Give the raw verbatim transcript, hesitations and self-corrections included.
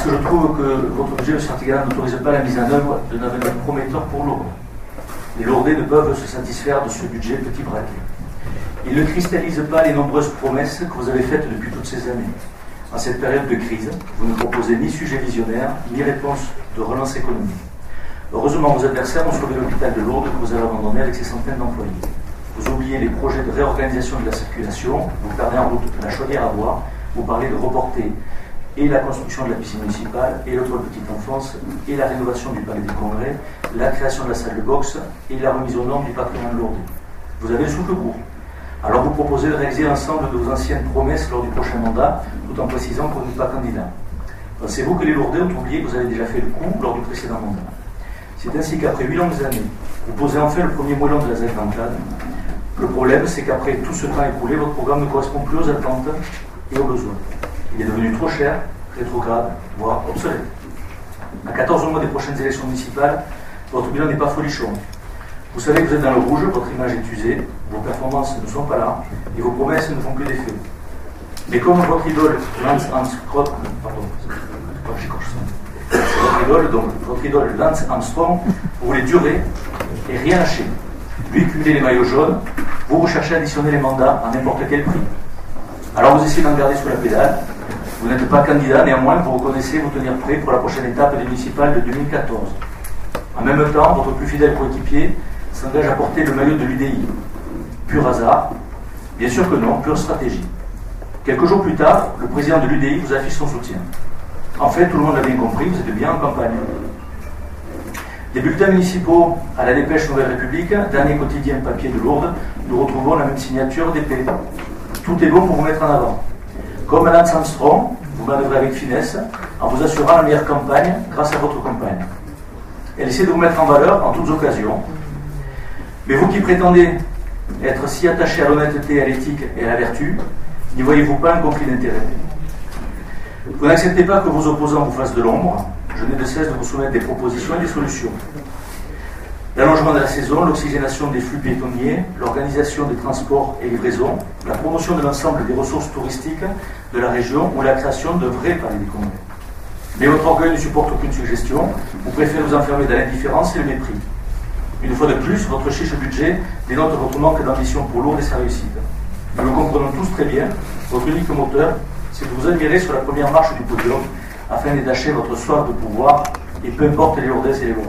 que je trouve que votre budget, M. Artigalas, n'autorise pas la mise en œuvre d'un avenir prometteur pour Lourdes. Les Lourdais ne peuvent se satisfaire de ce budget petit braquet. Il ne cristallise pas les nombreuses promesses que vous avez faites depuis toutes ces années. En cette période de crise, vous ne proposez ni sujet visionnaire, ni réponse de relance économique. Heureusement, vos adversaires ont sauvé l'hôpital de Lourdes que vous avez abandonné avec ses centaines d'employés. Vous oubliez les projets de réorganisation de la circulation, vous perdez en route la chaudière à bois, vous parlez de reporter et la construction de la piscine municipale, et l'autre petite enfance, et la rénovation du palais des congrès, la création de la salle de boxe, et la remise aux normes du patrimoine lourdais. Vous avez le souffle court. Alors vous proposez de réaliser l'ensemble de vos anciennes promesses lors du prochain mandat, tout en précisant que vous n'êtes pas candidat. Pensez-vous que les Lourdais ont oublié que vous avez déjà fait le coup lors du précédent mandat? C'est ainsi qu'après huit longues années, vous posez enfin le premier moellon de la Z vingt-quatre. Le problème, c'est qu'après tout ce temps écoulé, votre programme ne correspond plus aux attentes et aux besoins. Il est devenu trop cher, rétrograde, voire obsolète. À quatorze mois des prochaines élections municipales, votre bilan n'est pas folichon. Vous savez que vous êtes dans le rouge, votre image est usée, vos performances ne sont pas là, et vos promesses ne font plus d'effet. Mais comme votre idole, Lance Armstrong, pardon, votre idole, donc, votre idole Lance Armstrong, vous voulez durer et rien lâcher. Lui cumuler les maillots jaunes, vous recherchez à additionner les mandats à n'importe quel prix. Alors vous essayez d'en garder sous la pédale. Vous n'êtes pas candidat, néanmoins vous reconnaissez vous tenir prêt pour la prochaine étape des municipales de deux mille quatorze. En même temps, votre plus fidèle coéquipier s'engage à porter le maillot de l'U D I. Pur hasard? Bien sûr que non, pure stratégie. Quelques jours plus tard, le président de l'U D I vous affiche son soutien. En fait, tout le monde l'a bien compris, vous êtes bien en campagne. Des bulletins municipaux à la dépêche Nouvelle République, dernier quotidien papier de Lourdes, nous retrouvons la même signature d'épée. Tout est bon pour vous mettre en avant. Comme Lance Armstrong, vous manœuvrez avec finesse en vous assurant la meilleure campagne grâce à votre compagne. Elle essaie de vous mettre en valeur en toutes occasions. Mais vous qui prétendez être si attaché à l'honnêteté, à l'éthique et à la vertu, n'y voyez-vous pas un conflit d'intérêts? Vous n'acceptez pas que vos opposants vous fassent de l'ombre. Je n'ai de cesse de vous soumettre des propositions et des solutions. L'allongement de la saison, l'oxygénation des flux piétonniers, l'organisation des transports et livraisons, la promotion de l'ensemble des ressources touristiques de la région ou la création de vrais palais des congrès. Mais votre orgueil ne supporte aucune suggestion, vous préférez vous enfermer dans l'indifférence et le mépris. Une fois de plus, votre chiche budget dénote votre manque d'ambition pour Lourdes et sa réussite. Nous le comprenons tous très bien, votre unique moteur, c'est de vous admirer sur la première marche du podium afin d'étacher votre soif de pouvoir, et peu importe les Lourdaises et les Lourdais.